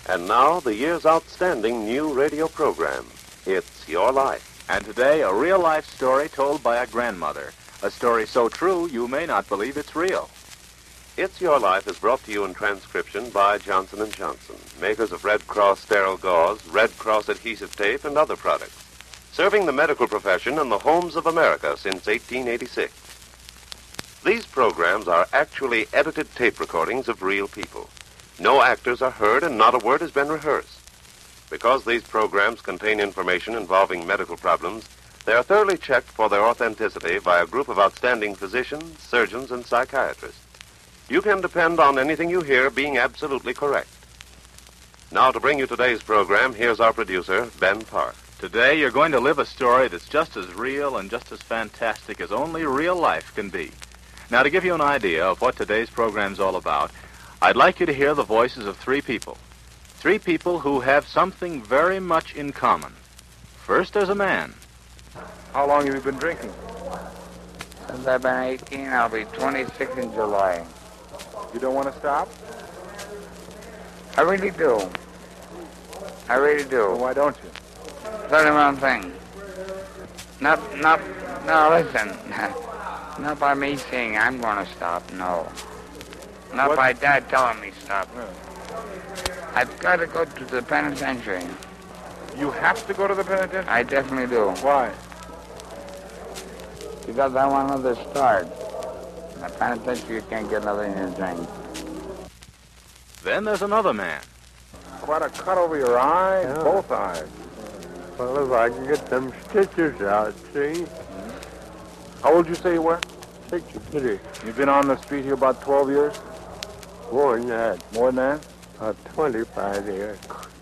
And now, the year's outstanding new radio program. It's Your Life. And today, a real-life story told by a grandmother. A story so true, you may not believe it's real. It's Your Life is brought to you in transcription by Johnson & Johnson, makers of Red Cross sterile gauze, Red Cross adhesive tape, and other products, serving the medical profession in the homes of America since 1886. These programs are actually edited tape recordings of real people. No actors are heard and not a word has been rehearsed. Because these programs contain information involving medical problems, they are thoroughly checked for their authenticity by a group of outstanding physicians, surgeons, and psychiatrists. You can depend on anything you hear being absolutely correct. Now, to bring you today's program, here's our producer, Ben Park. Today, you're going to live a story that's just as real and just as fantastic as only real life can be. Now, to give you an idea of what today's program's all about, I'd like you to hear the voices of three people. Three people who have something very much in common. First, there's a man. How long have you been drinking? Since I've been 18, I'll be 26 in July. You don't want to stop? I really do. I really do. Well, why don't you? That's the wrong thing. No, listen. Not by me saying I'm going to stop, no. Not by Dad telling me stop. Yeah. I've got to go to the penitentiary. You have to go to the penitentiary? I definitely do. Why? Because I want another start. In the penitentiary, you can't get nothing in your drink. Then there's another man. Quite a cut over your eye, Yeah. both eyes. Well, if I can get them stitches out, see? How old you say you were? 63. You've been on the street here about 12 years? More than that. More than that? 25 years.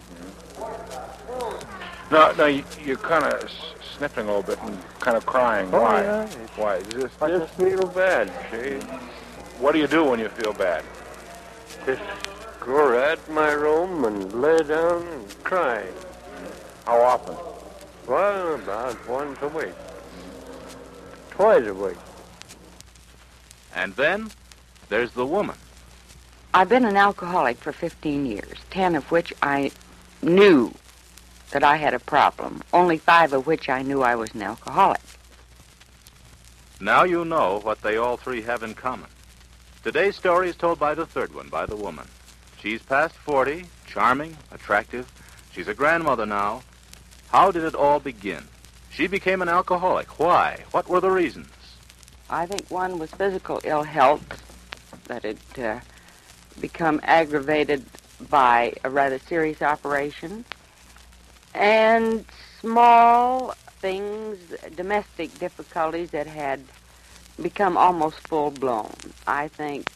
No, you're kind of sniffling a little bit and kind of crying. Oh, Why? yeah. Why? Is this, I just feel bad, see? what do you do when you feel bad? Just go right in my room and lay down and cry. How often? Well, about once a week. Twice a week. And then there's the woman. I've been an alcoholic for 15 years, 10 of which I knew that I had a problem, only 5 of which I knew I was an alcoholic. Now you know what they all three have in common. Today's story is told by the third one, by the woman. She's past 40, charming, attractive. She's a grandmother now. How did it all begin? She became an alcoholic. Why? What were the reasons? I think one was physical ill health, that had become aggravated by a rather serious operation, and small things, domestic difficulties that had become almost full-blown. I think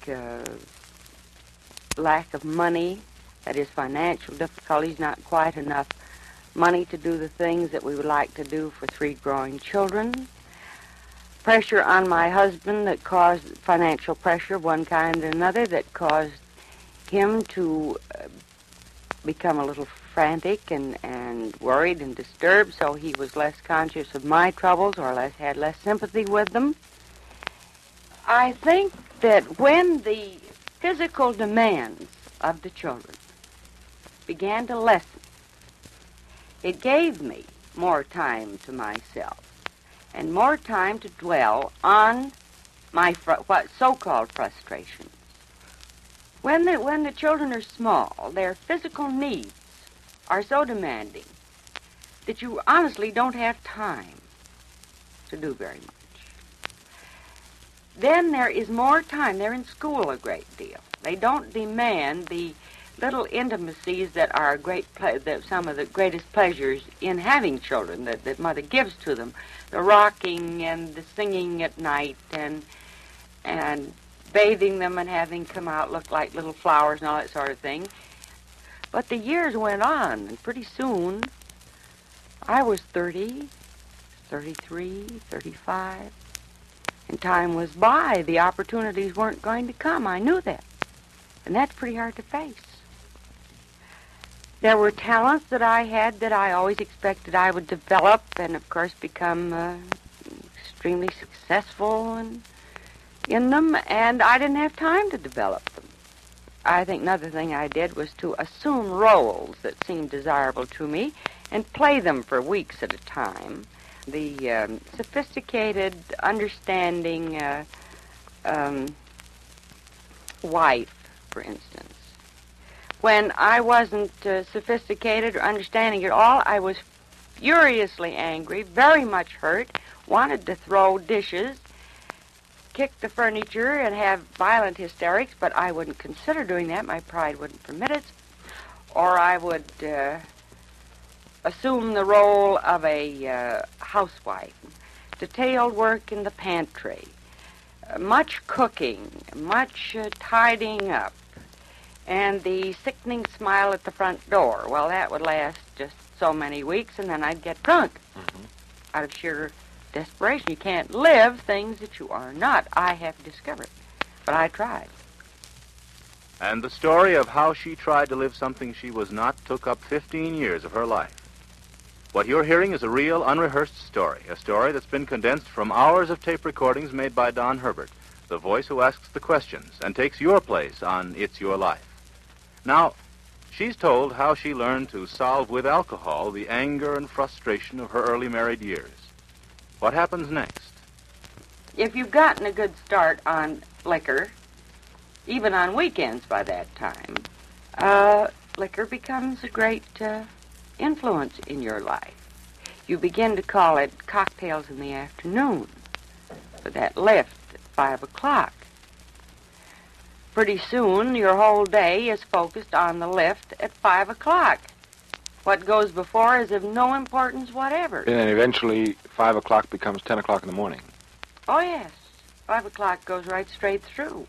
lack of money, that is financial difficulties, not quite enough money to do the things that we would like to do for 3 growing children. Pressure on my husband that caused financial pressure of one kind and another that caused him to become a little frantic and worried and disturbed, so he was less conscious of my troubles or had less sympathy with them. I think that when the physical demands of the children began to lessen, it gave me more time to myself and more time to dwell on my what so-called frustrations. When the children are small, their physical needs are so demanding that you honestly don't have time to do very much. Then there is more time. They're in school a great deal. They don't demand the little intimacies that are some of the greatest pleasures in having children that mother gives to them. The rocking and the singing at night and bathing them and having come out look like little flowers and all that sort of thing. But the years went on, and pretty soon I was 30, 33, 35, and time was by. The opportunities weren't going to come. I knew that, and that's pretty hard to face. There were talents that I had that I always expected I would develop and, of course, become extremely successful in them, and I didn't have time to develop them. I think another thing I did was to assume roles that seemed desirable to me and play them for weeks at a time. The sophisticated, understanding wife, for instance. When I wasn't sophisticated or understanding at all, I was furiously angry, very much hurt, wanted to throw dishes, kick the furniture, and have violent hysterics, but I wouldn't consider doing that. My pride wouldn't permit it. Or I would assume the role of a housewife, detailed work in the pantry, much cooking, much tidying up, and the sickening smile at the front door. Well, that would last just so many weeks, and then I'd get drunk out of sheer desperation. You can't live things that you are not, I have discovered. But I tried. And the story of how she tried to live something she was not took up 15 years of her life. What you're hearing is a real, unrehearsed story, a story that's been condensed from hours of tape recordings made by Don Herbert, the voice who asks the questions and takes your place on It's Your Life. Now, she's told how she learned to solve with alcohol the anger and frustration of her early married years. What happens next? If you've gotten a good start on liquor, even on weekends by that time, liquor becomes a great influence in your life. You begin to call it cocktails in the afternoon for that lift at 5 o'clock. Pretty soon, your whole day is focused on the lift at 5 o'clock. What goes before is of no importance whatever. And then eventually 5 o'clock becomes 10 o'clock in the morning. Oh, yes. 5 o'clock goes right straight through.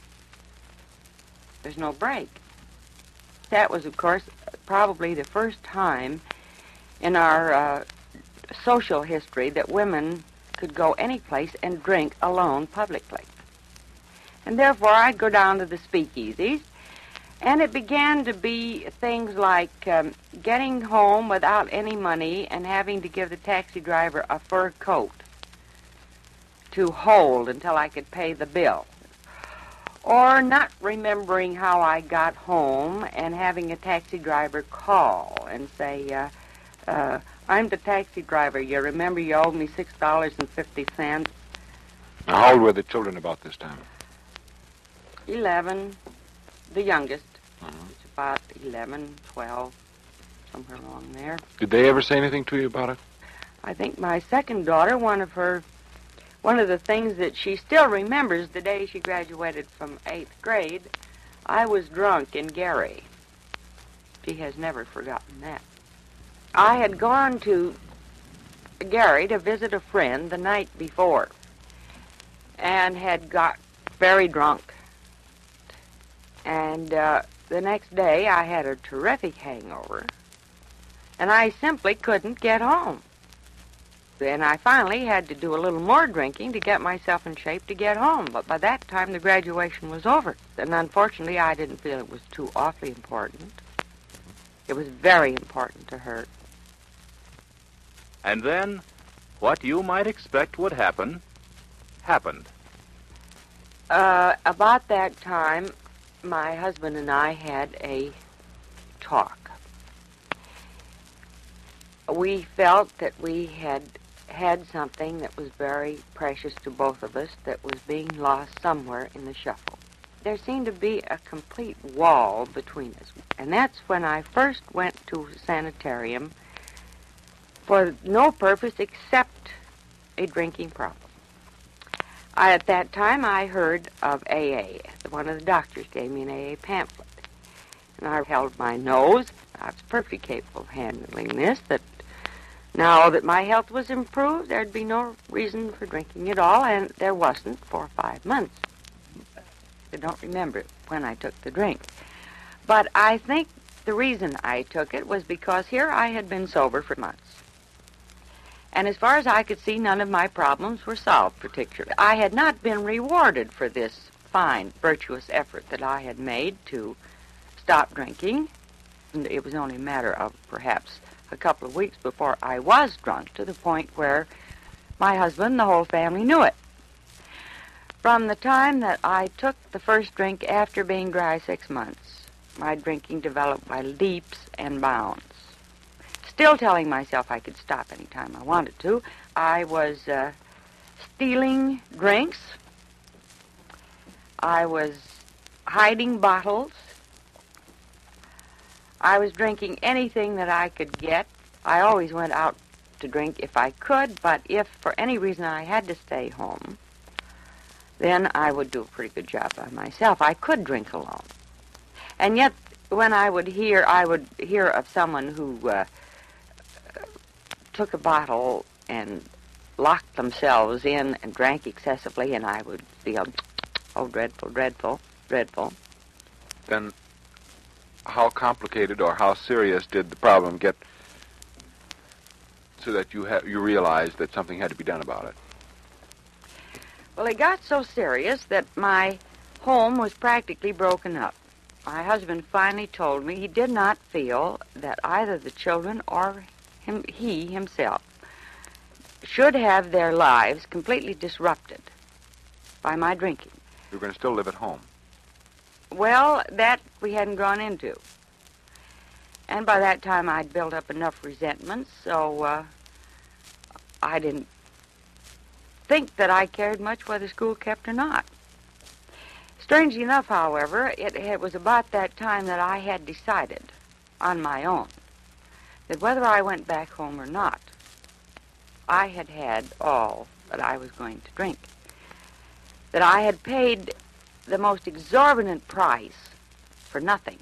There's no break. That was, of course, probably the first time in our social history that women could go any place and drink alone publicly. And therefore, I'd go down to the speakeasies, and it began to be things like getting home without any money and having to give the taxi driver a fur coat to hold until I could pay the bill. Or not remembering how I got home and having a taxi driver call and say, I'm the taxi driver. You remember you owed me $6.50? Now, how old were the children about this time? 11, the youngest. It's about 11, 12, somewhere along there. Did they ever say anything to you about it? I think my second daughter, one of the things that she still remembers the day she graduated from 8th grade, I was drunk in Gary. She has never forgotten that. I had gone to Gary to visit a friend the night before and had got very drunk. And the next day I had a terrific hangover, and I simply couldn't get home. And I finally had to do a little more drinking to get myself in shape to get home. But by that time, the graduation was over. And unfortunately, I didn't feel it was too awfully important. It was very important to her. And then, what you might expect would happen, happened. About that time, my husband and I had a talk. We felt that we had something that was very precious to both of us that was being lost somewhere in the shuffle. There seemed to be a complete wall between us. And that's when I first went to a sanitarium for no purpose except a drinking problem. At that time, I heard of AA. One of the doctors gave me an AA pamphlet. And I held my nose. I was perfectly capable of handling this, that now that my health was improved, there'd be no reason for drinking at all, and there wasn't for 5 months. I don't remember when I took the drink. But I think the reason I took it was because here I had been sober for months. And as far as I could see, none of my problems were solved particularly. I had not been rewarded for this fine, virtuous effort that I had made to stop drinking. And it was only a matter of perhaps a couple of weeks before I was drunk to the point where my husband and the whole family knew it. From the time that I took the first drink after being dry 6 months, my drinking developed by leaps and bounds. Still telling myself I could stop any time I wanted to, I was stealing drinks. I was hiding bottles. I was drinking anything that I could get. I always went out to drink if I could, but if for any reason I had to stay home, then I would do a pretty good job by myself. I could drink alone. And yet, when I would hear of someone who took a bottle and locked themselves in and drank excessively, and I would feel, oh, dreadful, dreadful, dreadful. Then how complicated or how serious did the problem get so that you realized that something had to be done about it? Well, it got so serious that my home was practically broken up. My husband finally told me he did not feel that either the children or he himself should have their lives completely disrupted by my drinking. You were going to still live at home? Well, that we hadn't gone into. And by that time, I'd built up enough resentment, so I didn't think that I cared much whether school kept or not. Strangely enough, however, it was about that time that I had decided on my own that whether I went back home or not, I had had all that I was going to drink. That I had paid the most exorbitant price for nothing.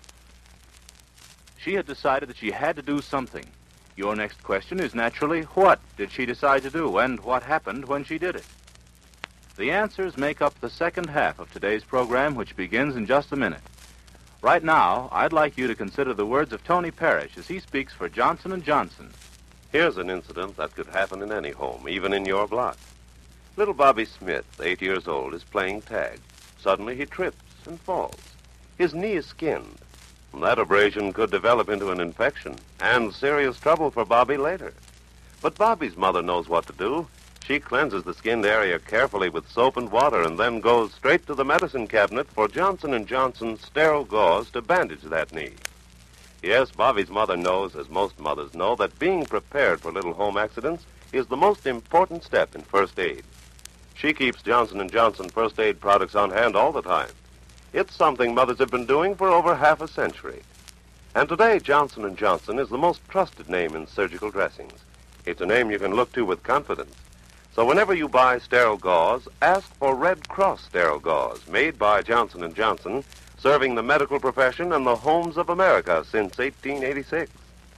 She had decided that she had to do something. Your next question is naturally, what did she decide to do, and what happened when she did it? The answers make up the second half of today's program, which begins in just a minute. Right now, I'd like you to consider the words of Tony Parrish as he speaks for Johnson & Johnson. Here's an incident that could happen in any home, even in your block. Little Bobby Smith, 8 years old, is playing tag. Suddenly he trips and falls. His knee is skinned. That abrasion could develop into an infection and serious trouble for Bobby later. But Bobby's mother knows what to do. She cleanses the skinned area carefully with soap and water and then goes straight to the medicine cabinet for Johnson & Johnson's sterile gauze to bandage that knee. Yes, Bobby's mother knows, as most mothers know, that being prepared for little home accidents is the most important step in first aid. She keeps Johnson & Johnson first aid products on hand all the time. It's something mothers have been doing for over half a century. And today, Johnson & Johnson is the most trusted name in surgical dressings. It's a name you can look to with confidence. So whenever you buy sterile gauze, ask for Red Cross sterile gauze, made by Johnson & Johnson, serving the medical profession and the homes of America since 1886.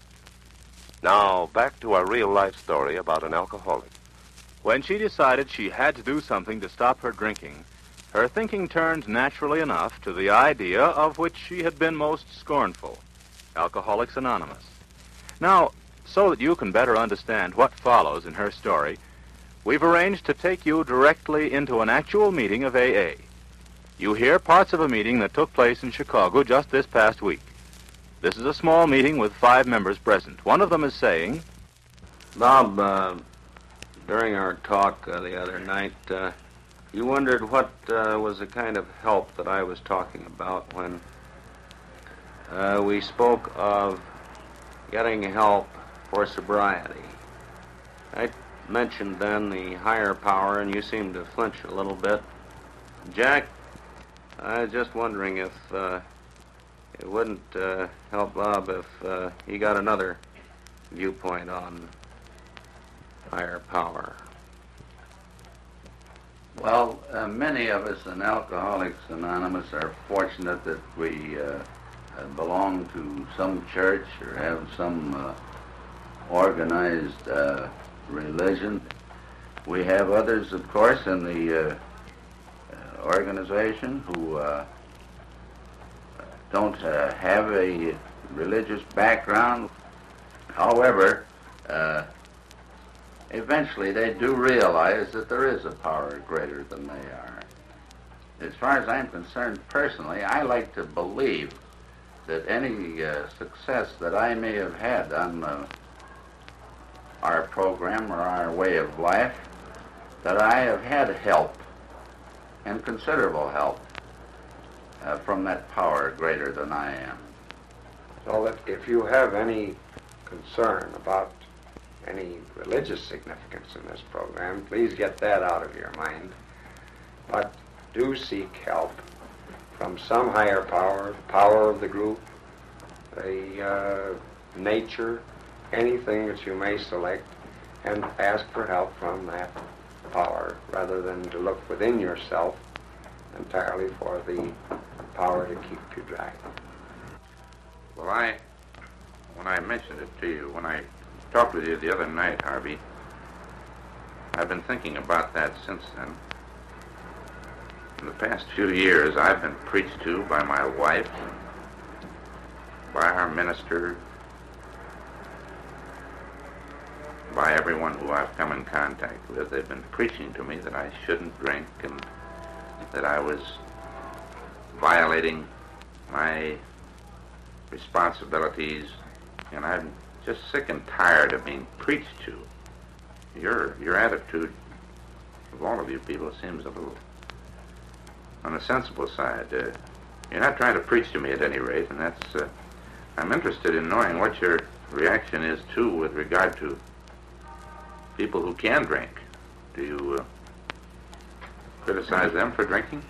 Now, back to our real-life story about an alcoholic. When she decided she had to do something to stop her drinking, her thinking turned naturally enough to the idea of which she had been most scornful, Alcoholics Anonymous. Now, so that you can better understand what follows in her story, we've arranged to take you directly into an actual meeting of AA. You hear parts of a meeting that took place in Chicago just this past week. This is a small meeting with 5 members present. One of them is saying, Bob, during our talk the other night, you wondered what was the kind of help that I was talking about when we spoke of getting help for sobriety. I mentioned then the higher power, and you seemed to flinch a little bit. Jack, I was just wondering if it wouldn't help Bob if he got another viewpoint on higher power. Well, many of us in Alcoholics Anonymous are fortunate that we belong to some church or have some organized religion. We have others, of course, in the organization who don't have a religious background. However, eventually they do realize that there is a power greater than they are. As far as I'm concerned personally, I like to believe that any success that I may have had on our program or our way of life, that I have had help and considerable help from that power greater than I am. So that if you have any concern about any religious significance in this program, please get that out of your mind. But do seek help from some higher power, the power of the group, the nature, anything that you may select, and ask for help from that power rather than to look within yourself entirely for the power to keep you dry. Well, when I mentioned it to you, when I talked with you the other night, Harvey, I've been thinking about that since then. In the past few years, I've been preached to by my wife, by our minister, by everyone who I've come in contact with. They've been preaching to me that I shouldn't drink and that I was violating my responsibilities, and I'm just sick and tired of being preached to. Your attitude of all of you people seems a little on the sensible side. You're not trying to preach to me at any rate, and that's I'm interested in knowing what your reaction is too with regard to people who can drink. Do you criticize them for drinking?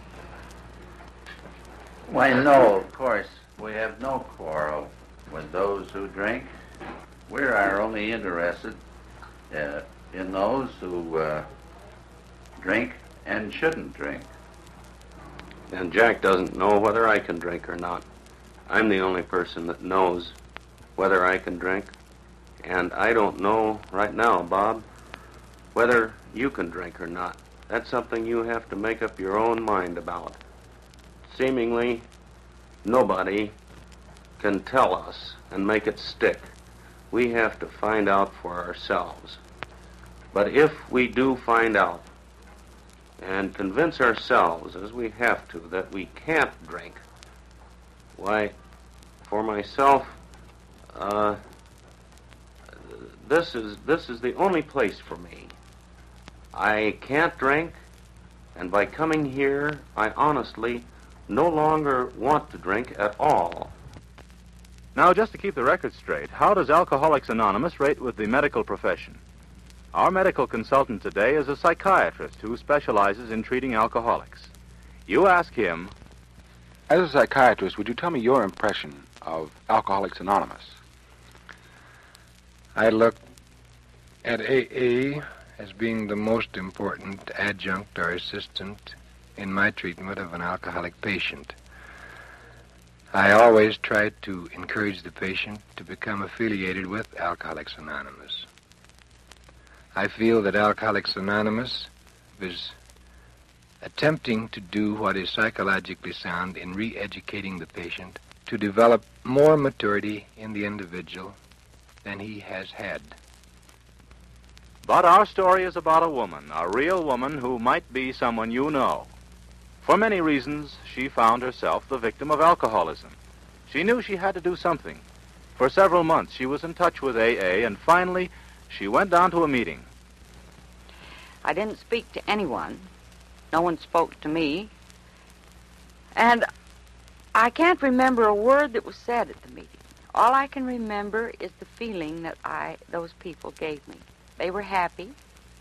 Why, no, of course. We have no quarrel with those who drink. We are only interested in those who drink and shouldn't drink. And Jack doesn't know whether I can drink or not. I'm the only person that knows whether I can drink. And I don't know right now, Bob, whether you can drink or not. That's something you have to make up your own mind about. Seemingly, nobody can tell us and make it stick. We have to find out for ourselves. But if we do find out and convince ourselves, as we have to, that we can't drink, why, for myself, this is the only place for me. I can't drink, and by coming here, I honestly no longer want to drink at all. Now, just to keep the record straight, how does Alcoholics Anonymous rate with the medical profession? Our medical consultant today is a psychiatrist who specializes in treating alcoholics. You ask him, As a psychiatrist, would you tell me your impression of Alcoholics Anonymous? I look at AA as being the most important adjunct or assistant in my treatment of an alcoholic patient. I always try to encourage the patient to become affiliated with Alcoholics Anonymous. I feel that Alcoholics Anonymous is attempting to do what is psychologically sound in re-educating the patient to develop more maturity in the individual than he has had. but our story is about a woman, a real woman who might be someone you know. For many reasons, she found herself the victim of alcoholism. She knew she had to do something. For several months, she was in touch with AA, and finally, she went down to a meeting. I didn't speak to anyone. No one spoke to me. And I can't remember a word that was said at the meeting. All I can remember is the feeling that those people gave me. They were happy.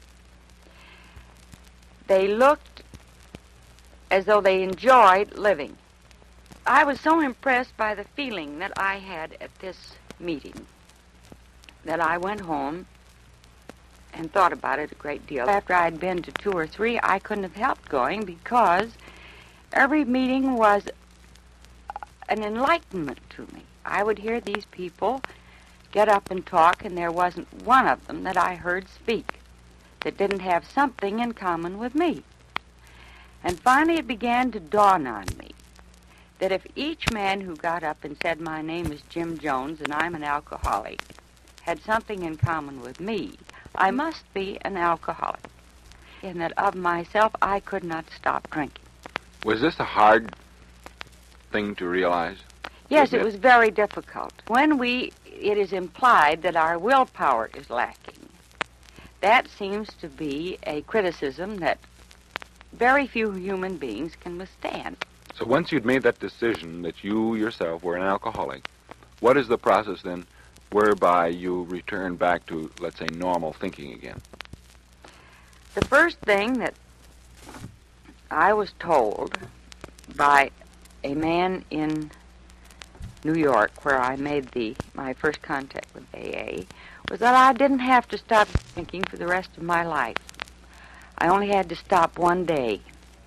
They looked as though they enjoyed living. I was so impressed by the feeling that I had at this meeting that I went home and thought about it a great deal. After I'd been to 2 or 3, I couldn't have helped going because every meeting was an enlightenment to me. I would hear these people get up and talk, and there wasn't one of them that I heard speak that didn't have something in common with me. And finally it began to dawn on me that if each man who got up and said, "My name is Jim Jones and I'm an alcoholic," had something in common with me, I must be an alcoholic, and that of myself I could not stop drinking. Was this a hard thing to realize? Yes, it was very difficult. When it is implied that our willpower is lacking, that seems to be a criticism that very few human beings can withstand. So once you'd made that decision that you yourself were an alcoholic, what is the process then whereby you return back to, let's say, normal thinking again? The first thing that I was told by a man in New York, where I made my first contact with AA, was that I didn't have to stop drinking for the rest of my life. I only had to stop one day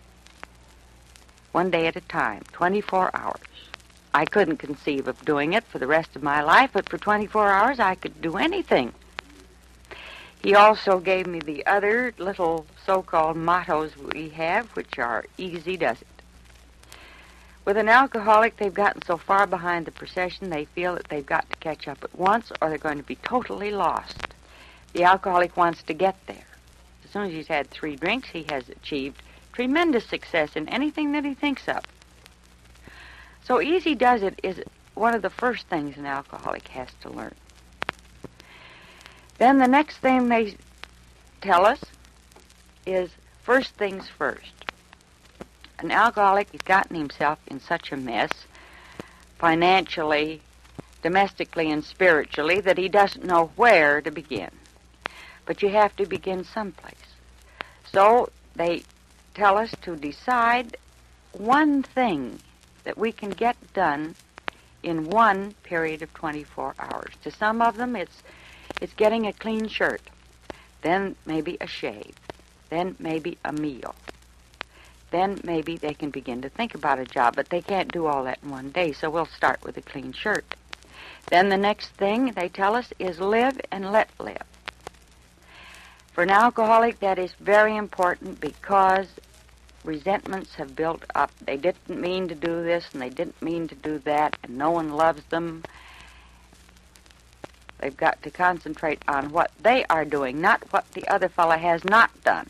at a time, 24 hours. I couldn't conceive of doing it for the rest of my life, but for 24 hours I could do anything. He also gave me the other little so-called mottos we have, which are easy does it. With an alcoholic, they've gotten so far behind the procession, they feel that they've got to catch up at once or they're going to be totally lost. The alcoholic wants to get there. As soon as he's had 3 drinks, he has achieved tremendous success in anything that he thinks of. So easy does it is one of the first things an alcoholic has to learn. Then the next thing they tell us is first things first. An alcoholic has gotten himself in such a mess, financially, domestically, and spiritually, that he doesn't know where to begin. But you have to begin someplace. So they tell us to decide one thing that we can get done in one period of 24 hours. To some of them, it's getting a clean shirt, then maybe a shave, then maybe a meal. Then maybe they can begin to think about a job, but they can't do all that in one day, so we'll start with a clean shirt. Then the next thing they tell us is live and let live. For an alcoholic, that is very important because resentments have built up. They didn't mean to do this, and they didn't mean to do that, and no one loves them. They've got to concentrate on what they are doing, not what the other fellow has not done.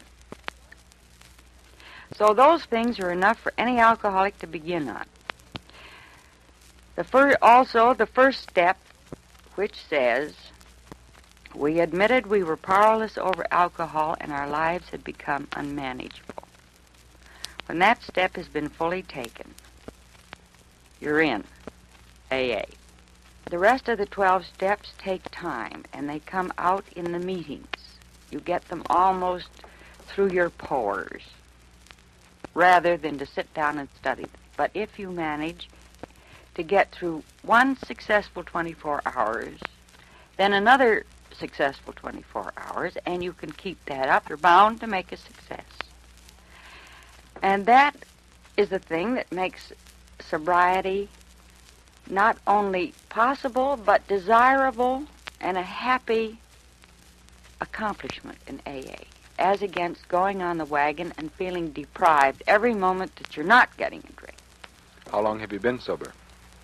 So those things are enough for any alcoholic to begin on. The first step, which says, we admitted we were powerless over alcohol and our lives had become unmanageable. When that step has been fully taken, you're in AA. The rest of the 12 steps take time, and they come out in the meetings. You get them almost through your pores, rather than to sit down and study them. But if you manage to get through one successful 24 hours, then another successful 24 hours, and you can keep that up, you're bound to make a success. And that is the thing that makes sobriety not only possible, but desirable and a happy accomplishment in AA, as against going on the wagon and feeling deprived every moment that you're not getting a drink. How long have you been sober?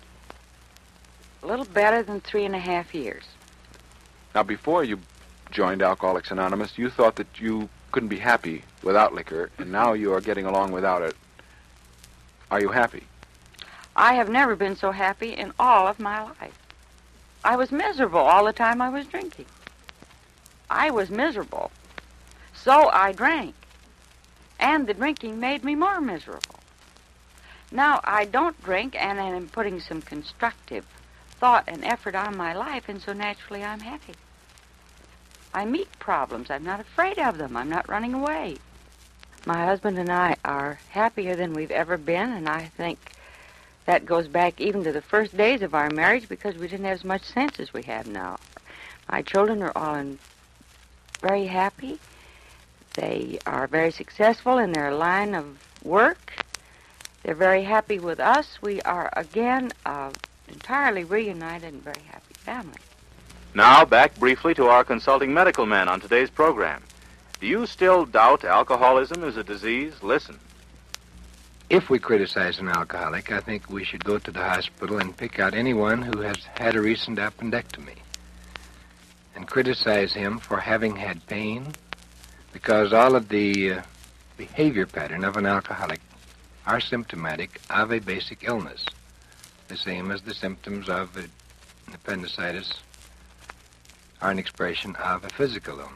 A little better than 3.5 years. Now, before you joined Alcoholics Anonymous, you thought that you couldn't be happy without liquor, and now you are getting along without it. Are you happy? I have never been so happy in all of my life. I was miserable all the time I was drinking. I was miserable. So I drank. And the drinking made me more miserable. Now I don't drink, and I'm putting some constructive thought and effort on my life, and so naturally I'm happy. I meet problems. I'm not afraid of them. I'm not running away. My husband and I are happier than we've ever been, and I think that goes back even to the first days of our marriage because we didn't have as much sense as we have now. My children are all very happy. They are very successful in their line of work. They're very happy with us. We are, again, entirely reunited and very happy family. Now, back briefly to our consulting medical man on today's program. Do you still doubt alcoholism is a disease? Listen. If we criticize an alcoholic, I think we should go to the hospital and pick out anyone who has had a recent appendectomy and criticize him for having had pain, because all of the behavior pattern of an alcoholic are symptomatic of a basic illness, the same as the symptoms of an appendicitis are an expression of a physical illness.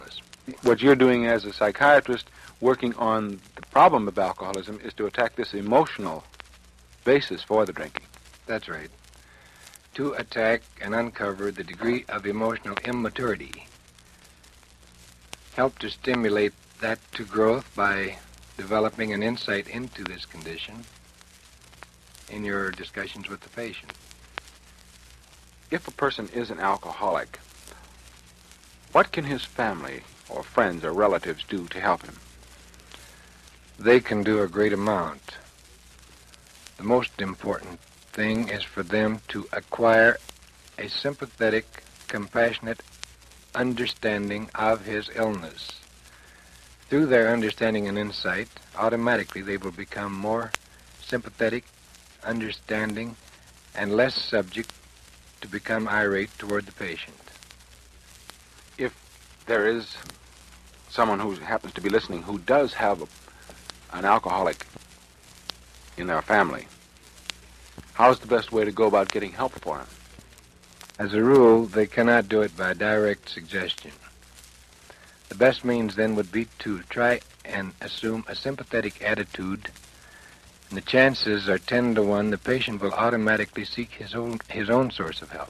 What you're doing as a psychiatrist working on the problem of alcoholism is to attack this emotional basis for the drinking. That's right. To attack and uncover the degree of emotional immaturity. Help to stimulate that to growth by developing an insight into this condition in your discussions with the patient. If a person is an alcoholic, what can his family or friends or relatives do to help him? They can do a great amount. The most important thing is for them to acquire a sympathetic, compassionate understanding of his illness. Through their understanding and insight, automatically they will become more sympathetic, understanding, and less subject to become irate toward the patient. If there is someone who happens to be listening who does have an alcoholic in their family, how's the best way to go about getting help for him? As a rule, they cannot do it by direct suggestion. The best means then would be to try and assume a sympathetic attitude, and the chances are 10 to 1 the patient will automatically seek his own source of help.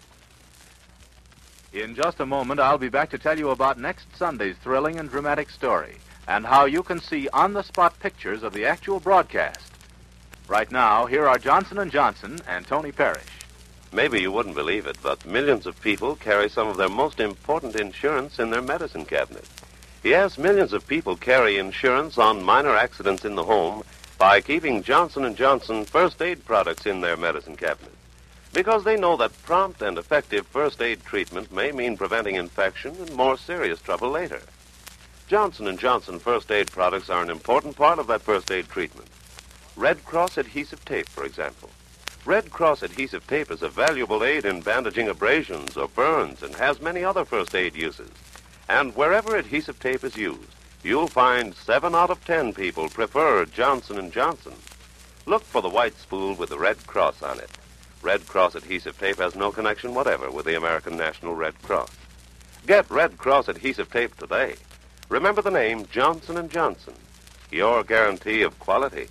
In just a moment, I'll be back to tell you about next Sunday's thrilling and dramatic story and how you can see on-the-spot pictures of the actual broadcast. Right now, here are Johnson & Johnson and Tony Parrish. Maybe you wouldn't believe it, but millions of people carry some of their most important insurance in their medicine cabinet. Yes, millions of people carry insurance on minor accidents in the home by keeping Johnson & Johnson first aid products in their medicine cabinet. Because they know that prompt and effective first aid treatment may mean preventing infection and more serious trouble later. Johnson & Johnson first aid products are an important part of that first aid treatment. Red Cross adhesive tape, for example. Red Cross adhesive tape is a valuable aid in bandaging abrasions or burns and has many other first aid uses. And wherever adhesive tape is used, you'll find 7 out of 10 people prefer Johnson & Johnson. Look for the white spool with the Red Cross on it. Red Cross adhesive tape has no connection whatever with the American National Red Cross. Get Red Cross adhesive tape today. Remember the name Johnson & Johnson, your guarantee of quality.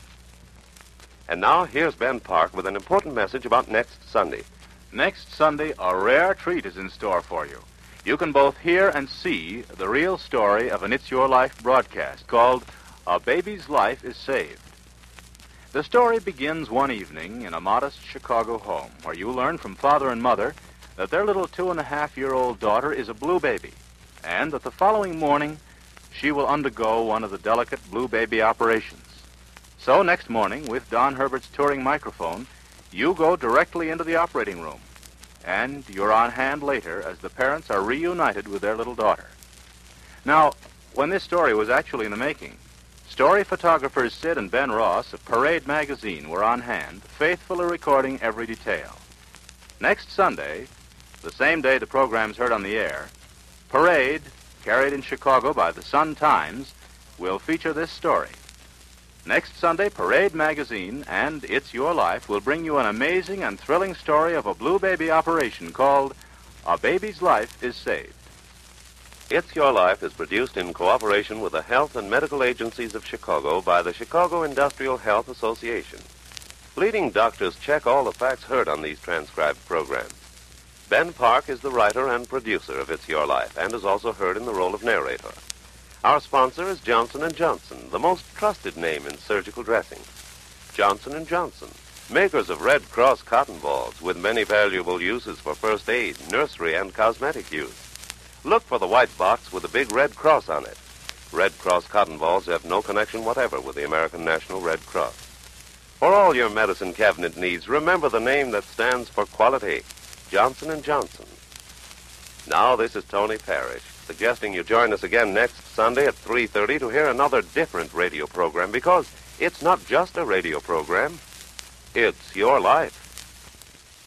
And now, here's Ben Park with an important message about next Sunday. Next Sunday, a rare treat is in store for you. You can both hear and see the real story of an It's Your Life broadcast called A Baby's Life is Saved. The story begins one evening in a modest Chicago home where you learn from father and mother that their little 2.5-year-old daughter is a blue baby, and that the following morning she will undergo one of the delicate blue baby operations. So next morning, with Don Herbert's touring microphone, you go directly into the operating room, and you're on hand later as the parents are reunited with their little daughter. Now, when this story was actually in the making, story photographers Sid and Ben Ross of Parade magazine were on hand, faithfully recording every detail. Next Sunday, the same day the program's heard on the air, Parade, carried in Chicago by the Sun-Times, will feature this story. Next Sunday, Parade magazine and It's Your Life will bring you an amazing and thrilling story of a blue baby operation called A Baby's Life is Saved. It's Your Life is produced in cooperation with the health and medical agencies of Chicago by the Chicago Industrial Health Association. Leading doctors check all the facts heard on these transcribed programs. Ben Park is the writer and producer of It's Your Life and is also heard in the role of narrator. Our sponsor is Johnson & Johnson, the most trusted name in surgical dressing. Johnson & Johnson, makers of Red Cross cotton balls with many valuable uses for first aid, nursery, and cosmetic use. Look for the white box with a big Red Cross on it. Red Cross cotton balls have no connection whatever with the American National Red Cross. For all your medicine cabinet needs, remember the name that stands for quality, Johnson & Johnson. Now, this is Tony Parrish, suggesting you join us again next Sunday at 3:30 to hear another different radio program, because it's not just a radio program, it's your life.